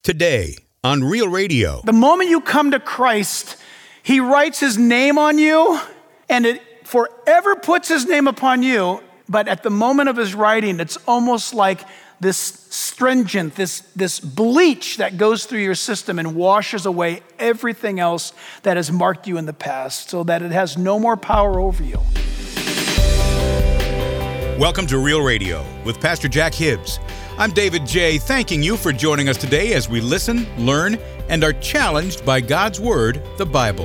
Today on Real Radio. The moment you come to Christ, He writes His name on you, and it forever puts His name upon you. But at the moment of His writing, it's almost like this stringent, this bleach that goes through your system and washes away everything else that has marked you in the past, so that it has no more power over you. Welcome to Real Radio with Pastor Jack Hibbs. I'm David J., thanking you for joining us today as we listen, learn, and are challenged by God's Word, the Bible.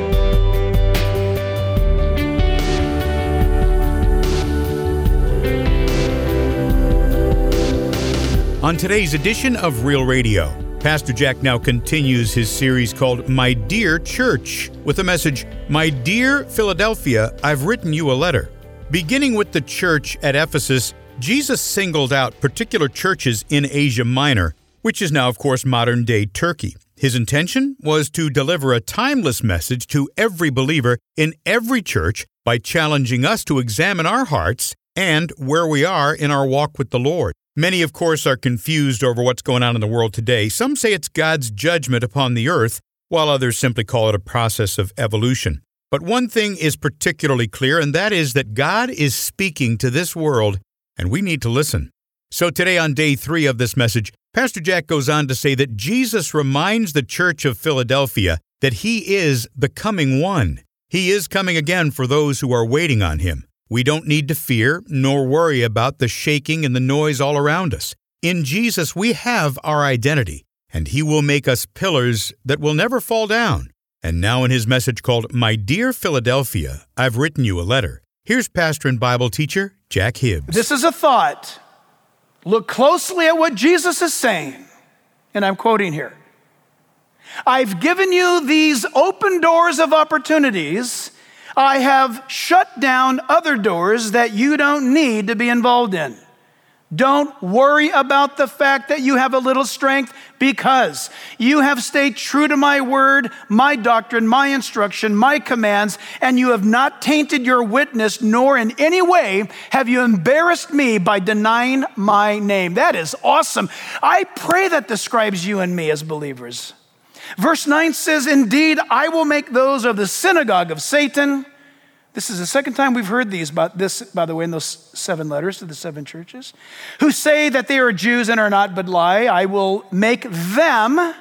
On today's edition of Real Radio, Pastor Jack now continues his series called My Dear Church, with the message, My Dear Philadelphia, I've written you a letter. Beginning with the church at Ephesus, Jesus singled out particular churches in Asia Minor, which is now, of course, modern-day Turkey. His intention was to deliver a timeless message to every believer in every church by challenging us to examine our hearts and where we are in our walk with the Lord. Many, of course, are confused over what's going on in the world today. Some say it's God's judgment upon the earth, while others simply call it a process of evolution. But one thing is particularly clear, and that is that God is speaking to this world, and we need to listen. So today on day 3 of this message, Pastor Jack goes on to say that Jesus reminds the church of Philadelphia that He is the coming one. He is coming again for those who are waiting on Him. We don't need to fear nor worry about the shaking and the noise all around us. In Jesus, we have our identity, and He will make us pillars that will never fall down. And now in his message called My Dear Philadelphia, I've written you a letter. Here's pastor and Bible teacher, Jack Hibbs. This is a thought. Look closely at what Jesus is saying. And I'm quoting here. I've given you these open doors of opportunities. I have shut down other doors that you don't need to be involved in. Don't worry about the fact that you have a little strength, because you have stayed true to my word, my doctrine, my instruction, my commands, and you have not tainted your witness, nor in any way have you embarrassed me by denying my name. That is awesome. I pray that describes you and me as believers. Verse 9 says, Indeed, I will make those of the synagogue of Satan. This is the second time we've heard these, about this, by the way, in those 7 letters to the 7 churches, who say that they are Jews and are not, but lie. I will make them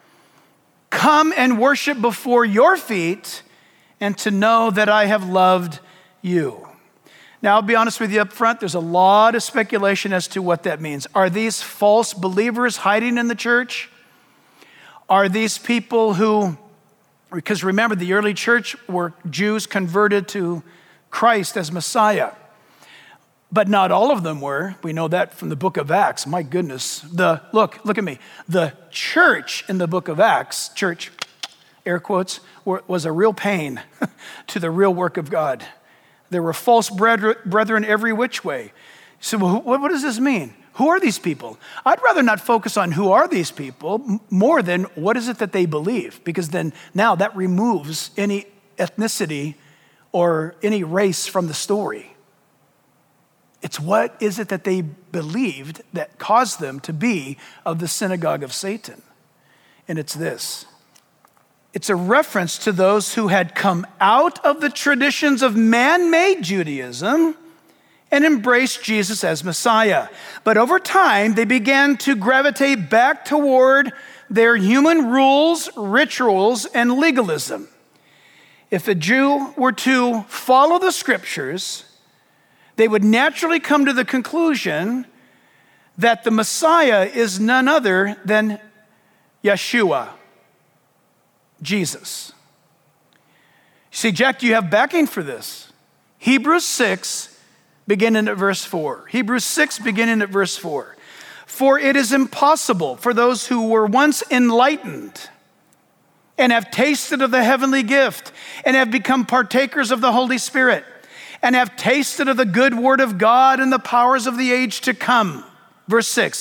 come and worship before your feet, and to know that I have loved you. Now, I'll be honest with you up front, there's a lot of speculation as to what that means. Are these false believers hiding in the church? Are these people who... Because remember, the early church were Jews converted to Christ as Messiah. But not all of them were. We know that from the book of Acts. My goodness. Look at me. The church in the book of Acts, church, air quotes, was a real pain to the real work of God. There were false brethren every which way. So what does this mean? Who are these people? I'd rather not focus on who are these people more than what is it that they believe, because then now that removes any ethnicity or any race from the story. It's what is it that they believed that caused them to be of the synagogue of Satan. And it's this. It's a reference to those who had come out of the traditions of man-made Judaism and embraced Jesus as Messiah. But over time, they began to gravitate back toward their human rules, rituals, and legalism. If a Jew were to follow the scriptures, they would naturally come to the conclusion that the Messiah is none other than Yeshua, Jesus. See, Jack, do you have backing for this? Hebrews 6, beginning at verse 4. Hebrews 6, beginning at verse 4. For it is impossible for those who were once enlightened and have tasted of the heavenly gift and have become partakers of the Holy Spirit and have tasted of the good word of God and the powers of the age to come. Verse 6,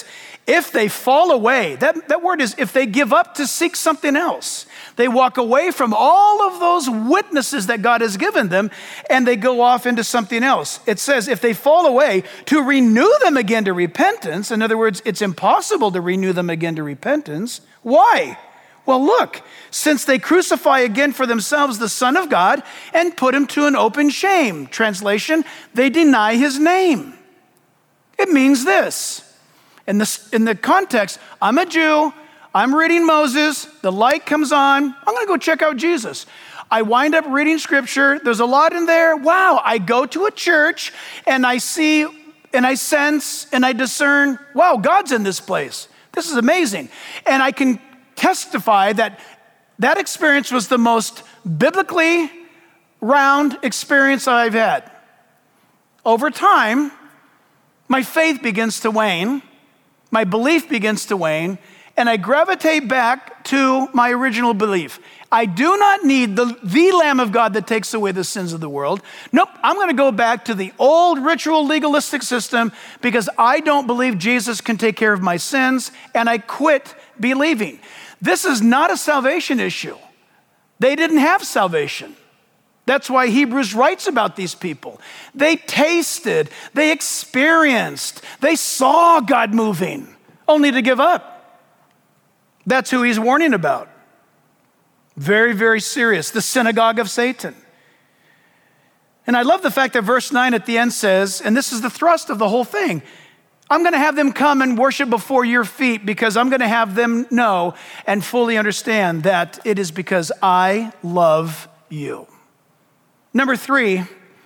If they fall away, that word is if they give up to seek something else. They walk away from all of those witnesses that God has given them and they go off into something else. It says if they fall away, to renew them again to repentance. In other words, it's impossible to renew them again to repentance. Why? Well, look, since they crucify again for themselves the Son of God and put him to an open shame. Translation, they deny his name. It means this. In the context, I'm a Jew, I'm reading Moses, the light comes on, I'm gonna go check out Jesus. I wind up reading scripture, there's a lot in there. Wow, I go to a church and I see and I sense and I discern, wow, God's in this place. This is amazing. And I can testify that that experience was the most biblically round experience I've had. Over time, my faith begins to wane, my belief begins to wane, and I gravitate back to my original belief. I do not need the Lamb of God that takes away the sins of the world. Nope, I'm going to go back to the old ritual legalistic system because I don't believe Jesus can take care of my sins, and I quit believing. This is not a salvation issue. They didn't have salvation. That's why Hebrews writes about these people. They tasted, they experienced, they saw God moving, only to give up. That's who he's warning about. Very, very serious. The synagogue of Satan. And I love the fact that verse 9 at the end says, and this is the thrust of the whole thing, I'm going to have them come and worship before your feet because I'm going to have them know and fully understand that it is because I love you. Number 3,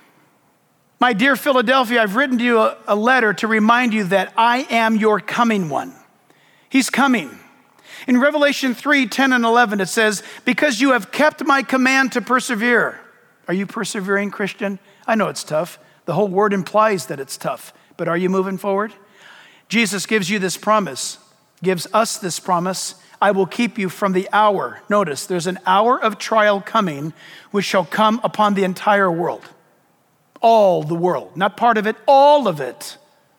my dear Philadelphia, I've written to you a letter to remind you that I am your coming one. He's coming. In Revelation 3, 10 and 11, it says, because you have kept my command to persevere. Are you persevering, Christian? I know it's tough. The whole word implies that it's tough, but are you moving forward? Jesus gives you this promise, gives us this promise. I will keep you from the hour. Notice, there's an hour of trial coming, which shall come upon the entire world. All the world, not part of it, all of it.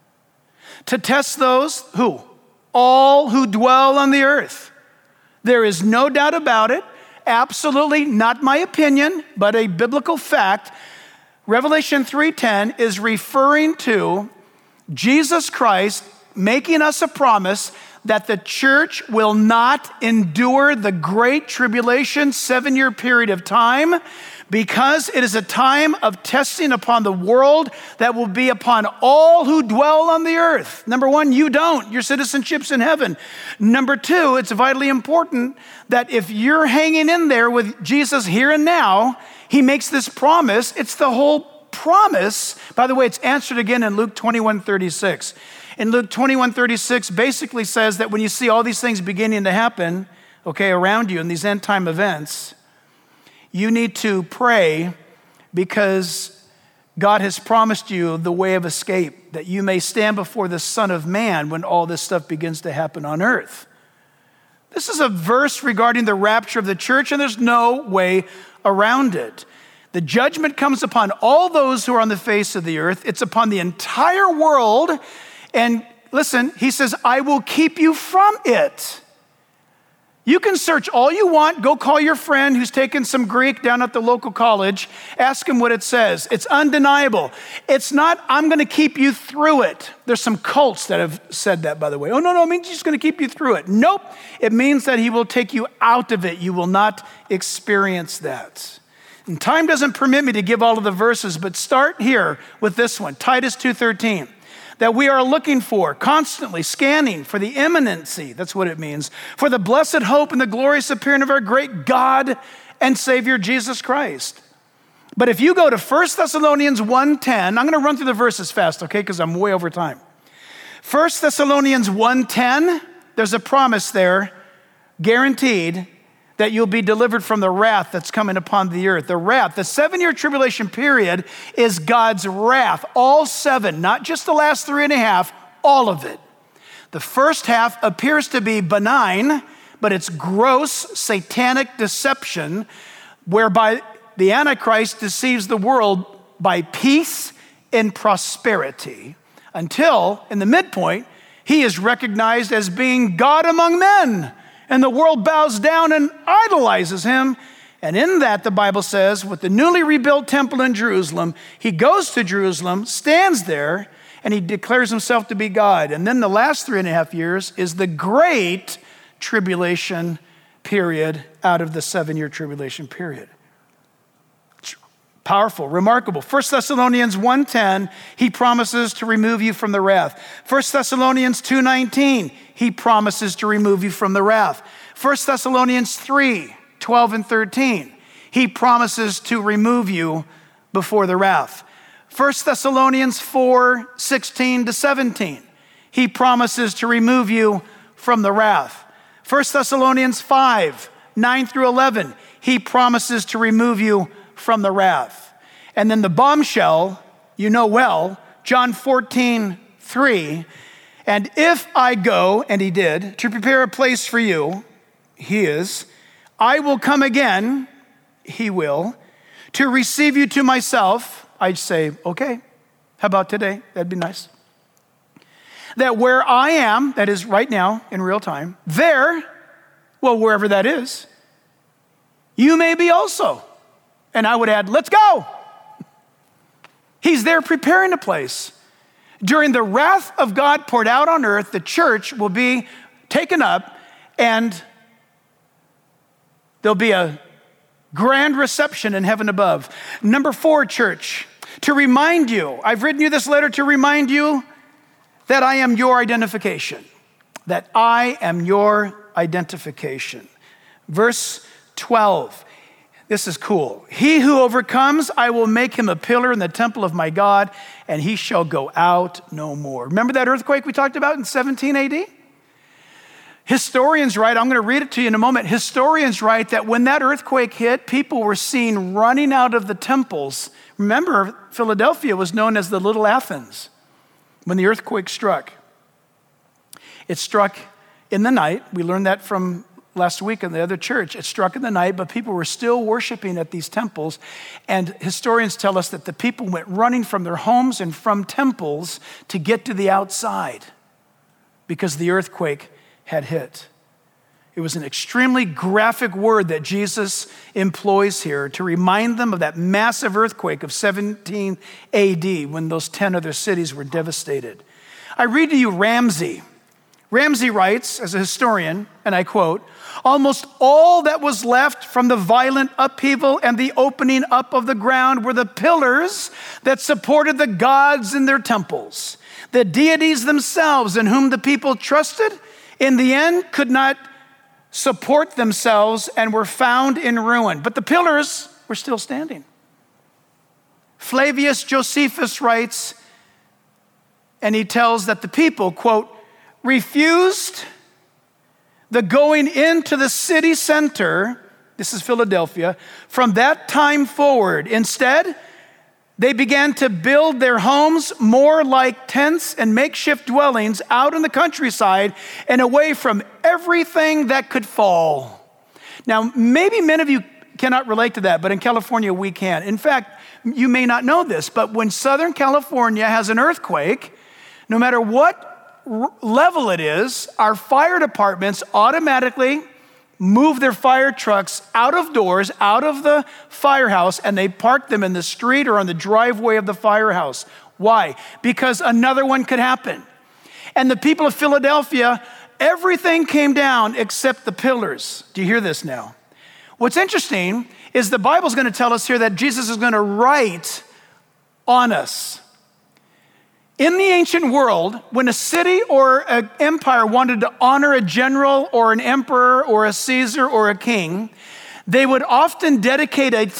To test those, who? All who dwell on the earth. There is no doubt about it. Absolutely not my opinion, but a biblical fact. Revelation 3:10 is referring to Jesus Christ making us a promise that the church will not endure the great tribulation, 7-year period of time, because it is a time of testing upon the world that will be upon all who dwell on the earth. Number 1, you don't. Your citizenship's in heaven. Number 2, it's vitally important that if you're hanging in there with Jesus here and now, he makes this promise. It's the whole promise. By the way, it's answered again in Luke 21:36. In Luke 21:36 basically says that when you see all these things beginning to happen, okay, around you in these end time events, you need to pray because God has promised you the way of escape, that you may stand before the Son of Man when all this stuff begins to happen on earth. This is a verse regarding the rapture of the church, and there's no way around it. The judgment comes upon all those who are on the face of the earth. It's upon the entire world. And listen, he says, I will keep you from it. You can search all you want. Go call your friend who's taken some Greek down at the local college. Ask him what it says. It's undeniable. It's not, I'm going to keep you through it. There's some cults that have said that, by the way. Oh, no, it means he's going to keep you through it. Nope. It means that he will take you out of it. You will not experience that. And time doesn't permit me to give all of the verses, but start here with this one, Titus 2:13. That we are looking for, constantly scanning for the imminency, that's what it means, for the blessed hope and the glorious appearing of our great God and Savior Jesus Christ. But if you go to 1 Thessalonians 1:10, I'm going to run through the verses fast, okay, because I'm way over time. 1 Thessalonians 1:10, there's a promise there, guaranteed, that you'll be delivered from the wrath that's coming upon the earth. The wrath, the 7-year tribulation period is God's wrath. All 7, not just the last 3.5, all of it. The first half appears to be benign, but it's gross satanic deception whereby the Antichrist deceives the world by peace and prosperity until, in the midpoint, He is recognized as being God among men, and the world bows down and idolizes him. And in that, the Bible says, with the newly rebuilt temple in Jerusalem, he goes to Jerusalem, stands there, and he declares himself to be God. And then the last 3.5 years is the great tribulation period out of the 7-year tribulation period. Powerful, remarkable. 1 Thessalonians 1:10, he promises to remove you from the wrath. 1 Thessalonians 2:19, he promises to remove you from the wrath. 1 Thessalonians 3:12 and 13, he promises to remove you before the wrath. 1 Thessalonians 4:16 to 17, he promises to remove you from the wrath. 1 Thessalonians 5:9 through 11, he promises to remove you from the wrath. And then the bombshell, you know well, John 14:3, and if I go, and he did, to prepare a place for you, he is, I will come again, he will, to receive you to myself. I'd say, okay, how about today? That'd be nice. That where I am, that is right now in real time, there, well, wherever that is, you may be also. And I would add, let's go. He's there preparing a place. During the wrath of God poured out on earth, the church will be taken up and there'll be a grand reception in heaven above. Number 4, church, to remind you, I've written you this letter to remind you that I am your identification. That I am your identification. Verse 12. This is cool. He who overcomes, I will make him a pillar in the temple of my God, and he shall go out no more. Remember that earthquake we talked about in 17 AD? Historians write, I'm going to read it to you in a moment. Historians write that when that earthquake hit, people were seen running out of the temples. Remember, Philadelphia was known as the Little Athens when the earthquake struck. It struck in the night. We learned that from last week in the other church. It struck in the night, but people were still worshiping at these temples. And historians tell us that the people went running from their homes and from temples to get to the outside because the earthquake had hit. It was an extremely graphic word that Jesus employs here to remind them of that massive earthquake of 17 AD when those 10 other cities were devastated. I read to you Ramsey. Ramsey writes, as a historian, and I quote, almost all that was left from the violent upheaval and the opening up of the ground were the pillars that supported the gods in their temples. The deities themselves in whom the people trusted, in the end, could not support themselves and were found in ruin. But the pillars were still standing. Flavius Josephus writes, and he tells that the people, quote, refused the going into the city center, this is Philadelphia, from that time forward. Instead, they began to build their homes more like tents and makeshift dwellings out in the countryside and away from everything that could fall. Now, maybe many of you cannot relate to that, but in California we can. In fact, you may not know this, but when Southern California has an earthquake, no matter what level it is, our fire departments automatically move their fire trucks out of doors, out of the firehouse, and they park them in the street or on the driveway of the firehouse. Why? Because another one could happen. And the people of Philadelphia, everything came down except the pillars. Do you hear this now? What's interesting is the Bible's going to tell us here that Jesus is going to write on us. In the ancient world, when a city or an empire wanted to honor a general or an emperor or a Caesar or a king, they would often dedicate a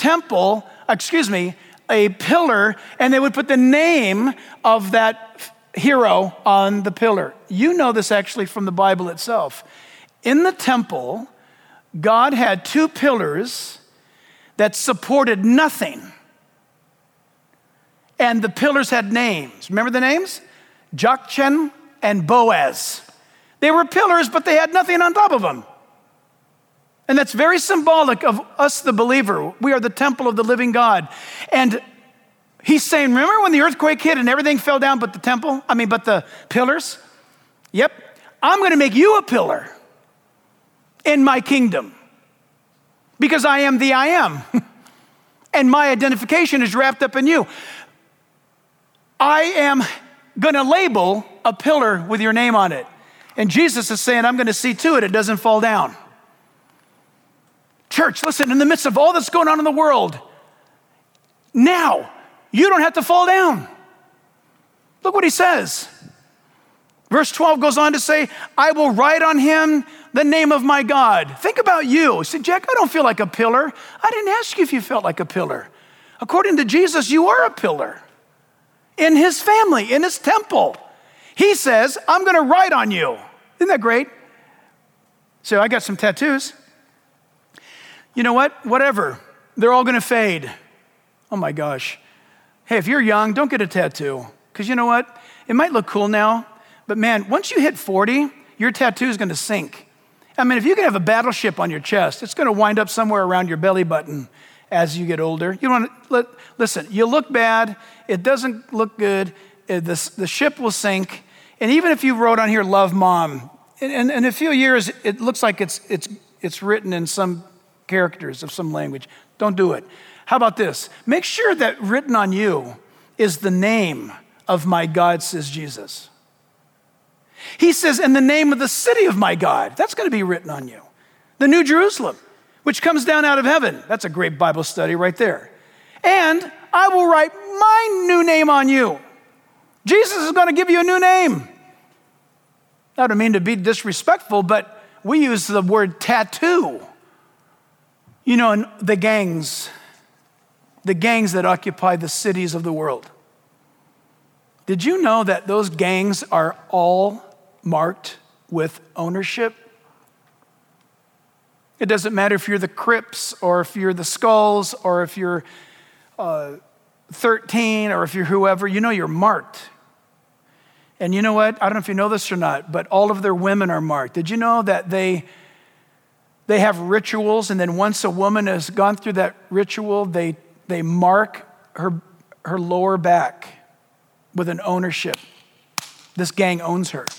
pillar, and they would put the name of that hero on the pillar. You know this actually from the Bible itself. In the temple, God had 2 pillars that supported nothing. And the pillars had names. Remember the names? Jachin and Boaz. They were pillars, but they had nothing on top of them. And that's very symbolic of us, the believer. We are the temple of the living God. And he's saying, remember when the earthquake hit and everything fell down but the pillars? Yep, I'm going to make you a pillar in my kingdom because I am the I am. And my identification is wrapped up in you. I am going to label a pillar with your name on it. And Jesus is saying, I'm going to see to it doesn't fall down. Church, listen, in the midst of all that's going on in the world, now you don't have to fall down. Look what he says. Verse 12 goes on to say, I will write on him the name of my God. Think about you. You say, Jack, I don't feel like a pillar. I didn't ask you if you felt like a pillar. According to Jesus, you are a pillar in his family, in his temple. He says, I'm going to write on you. Isn't that great? So I got some tattoos. You know what? Whatever. They're all going to fade. Oh my gosh. Hey, if you're young, don't get a tattoo. Because you know what? It might look cool now, but man, once you hit 40, your tattoo is going to sink. I mean, if you can have a battleship on your chest, it's going to wind up somewhere around your belly button as you get older. You want to listen, you look bad. It doesn't look good. The ship will sink. And even if you wrote on here, love mom, in a few years, it looks like it's written in some characters of some language. Don't do it. How about this? Make sure that written on you is the name of my God, says Jesus. He says, in the name of the city of my God, that's going to be written on you. The New Jerusalem, which comes down out of heaven. That's a great Bible study right there. And I will write my new name on you. Jesus is going to give you a new name. I don't mean to be disrespectful, but we use the word tattoo. You know, in the gangs that occupy the cities of the world. Did you know that those gangs are all marked with ownership? It doesn't matter if you're the Crips or if you're the Skulls or if you're 13 or if you're whoever, you know you're marked. And you know what? I don't know if you know this or not, but all of their women are marked. Did you know that they have rituals, and then once a woman has gone through that ritual, they mark her lower back with an ownership. This gang owns her.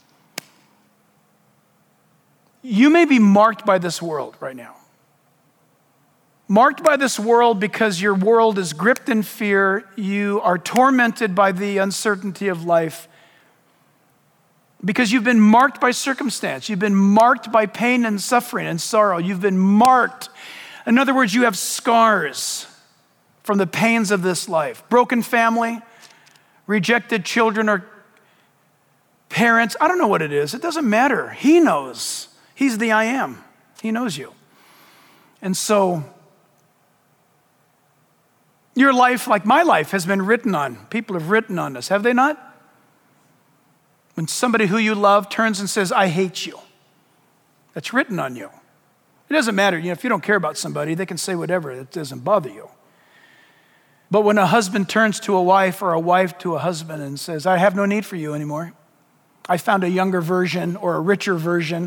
You may be marked by this world right now. Marked by this world because your world is gripped in fear. You are tormented by the uncertainty of life. Because you've been marked by circumstance. You've been marked by pain and suffering and sorrow. You've been marked. In other words, you have scars from the pains of this life. Broken family, rejected children or parents. I don't know what it is. It doesn't matter. He knows. He's the I am. He knows you. And so your life, like my life, has been written on. People have written on us, have they not? When somebody who you love turns and says, I hate you, that's written on you. It doesn't matter. You know, if you don't care about somebody, they can say whatever. It doesn't bother you. But when a husband turns to a wife or a wife to a husband and says, I have no need for you anymore. I found a younger version or a richer version.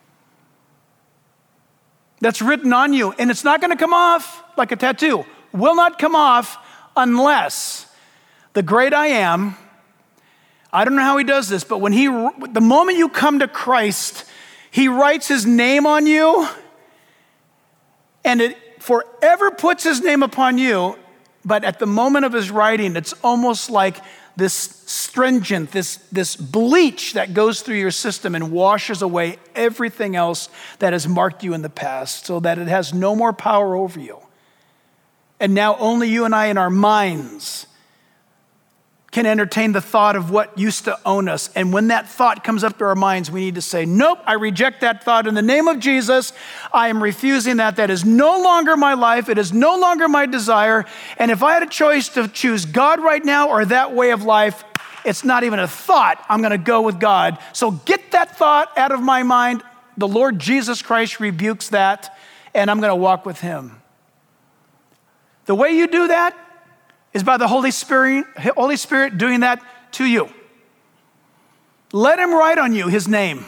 That's written on you. And it's not going to come off like a tattoo. Will not come off unless the great I am, I don't know how he does this, but the moment you come to Christ, he writes his name on you, and it forever puts his name upon you. But at the moment of his writing, it's almost like this stringent, this bleach that goes through your system and washes away everything else that has marked you in the past, so that it has no more power over you. And now only you and I in our minds can entertain the thought of what used to own us. And when that thought comes up to our minds, we need to say, nope, I reject that thought in the name of Jesus. I am refusing that. That is no longer my life. It is no longer my desire. And if I had a choice to choose God right now or that way of life, it's not even a thought. I'm going to go with God. So get that thought out of my mind. The Lord Jesus Christ rebukes that, and I'm going to walk with him. The way you do that is by the Holy Spirit doing that to you. Let him write on you his name.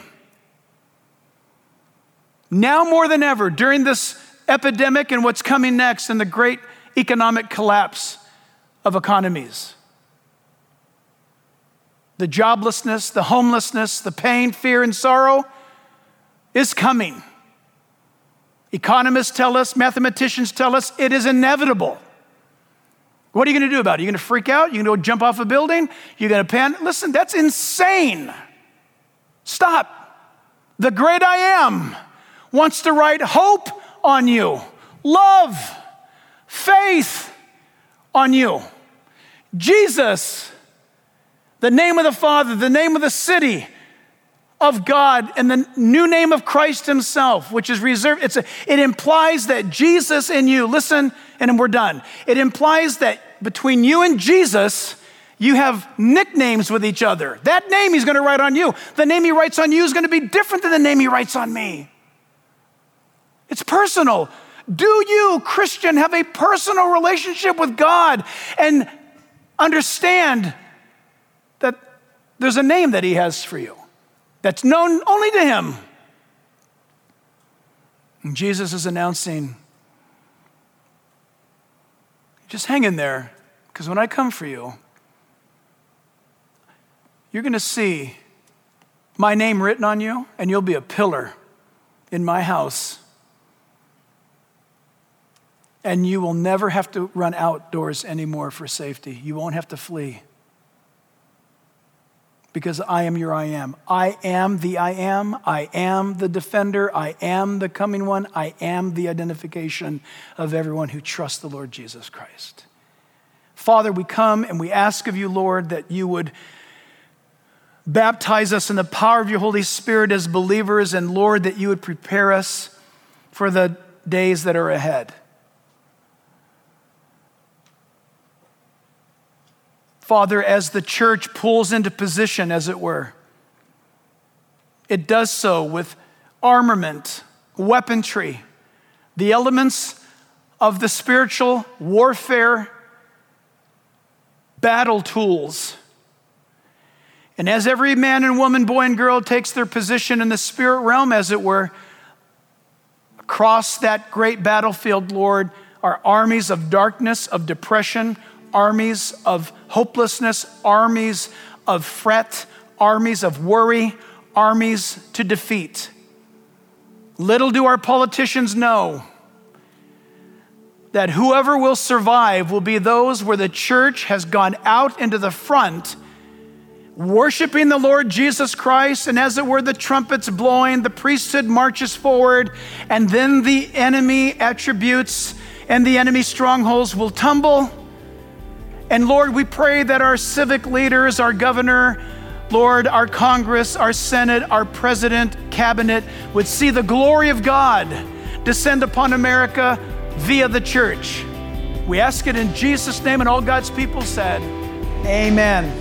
Now more than ever, during this epidemic and what's coming next and the great economic collapse of economies, the joblessness, the homelessness, the pain, fear, and sorrow is coming. Economists tell us, mathematicians tell us it is inevitable. What are you going to do about it? Are you going to freak out? You're going to go jump off a building? You're going to panic? Listen, that's insane. Stop. The great I am wants to write hope on you, love, faith on you. Jesus, the name of the Father, the name of the city of God, and the new name of Christ himself, which is reserved. It implies that Jesus in you, listen, and then we're done. It implies that between you and Jesus, you have nicknames with each other. That name he's going to write on you. The name he writes on you is going to be different than the name he writes on me. It's personal. Do you, Christian, have a personal relationship with God and understand that there's a name that he has for you that's known only to him? And Jesus is announcing, just hang in there, because when I come for you, you're going to see my name written on you, and you'll be a pillar in my house. And you will never have to run outdoors anymore for safety. You won't have to flee. Because I am your I am. I am the I am. I am the defender. I am the coming one. I am the identification of everyone who trusts the Lord Jesus Christ. Father, we come and we ask of you, Lord, that you would baptize us in the power of your Holy Spirit as believers, and Lord, that you would prepare us for the days that are ahead. Father, as the church pulls into position, as it were, it does so with armament, weaponry, the elements of the spiritual warfare battle tools. And as every man and woman, boy and girl takes their position in the spirit realm, as it were, across that great battlefield, Lord, are armies of darkness, of depression, armies of hopelessness, armies of fret, armies of worry, armies to defeat. Little do our politicians know that whoever will survive will be those where the church has gone out into the front, worshiping the Lord Jesus Christ, and as it were, the trumpets blowing, the priesthood marches forward, and then the enemy attributes and the enemy strongholds will tumble. And Lord, we pray that our civic leaders, our governor, Lord, our Congress, our Senate, our president, cabinet would see the glory of God descend upon America via the church. We ask it in Jesus' name, and all God's people said, amen.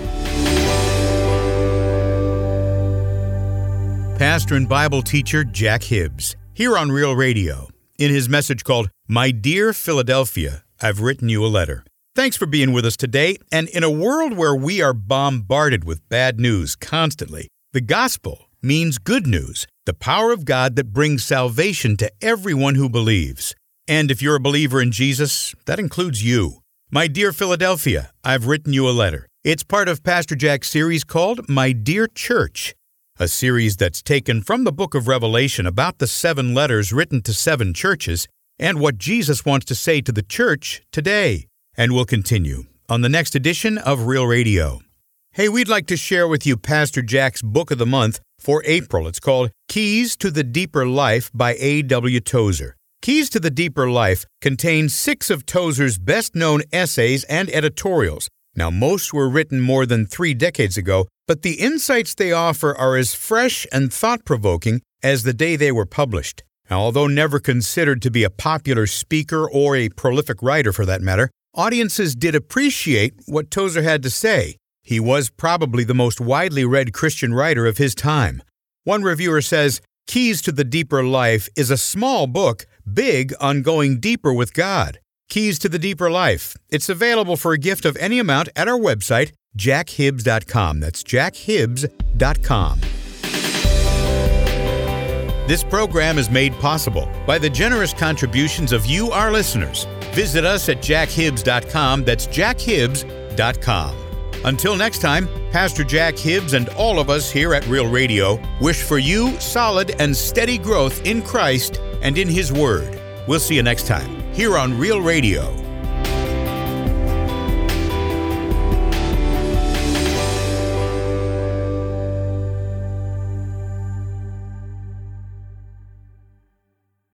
Pastor and Bible teacher Jack Hibbs, here on Real Radio, in his message called, My Dear Philadelphia, I've Written You a Letter. Thanks for being with us today. And in a world where we are bombarded with bad news constantly, the gospel means good news, the power of God that brings salvation to everyone who believes. And if you're a believer in Jesus, that includes you. My Dear Philadelphia, I've Written You a Letter. It's part of Pastor Jack's series called My Dear Church, a series that's taken from the book of Revelation about the 7 letters written to 7 churches and what Jesus wants to say to the church today. And we'll continue on the next edition of Real Radio. Hey, we'd like to share with you Pastor Jack's book of the month for April. It's called Keys to the Deeper Life by A.W. Tozer. Keys to the Deeper Life contains 6 of Tozer's best-known essays and editorials. Now, most were written more than 3 decades ago, but the insights they offer are as fresh and thought-provoking as the day they were published. Now, although never considered to be a popular speaker or a prolific writer for that matter, audiences did appreciate what Tozer had to say. He was probably the most widely read Christian writer of his time. One reviewer says, Keys to the Deeper Life is a small book, big on going deeper with God. Keys to the Deeper Life. It's available for a gift of any amount at our website, jackhibbs.com. That's jackhibbs.com. This program is made possible by the generous contributions of you, our listeners. Visit us at jackhibbs.com. That's jackhibbs.com. Until next time, Pastor Jack Hibbs and all of us here at Real Radio wish for you solid and steady growth in Christ and in His Word. We'll see you next time here on Real Radio.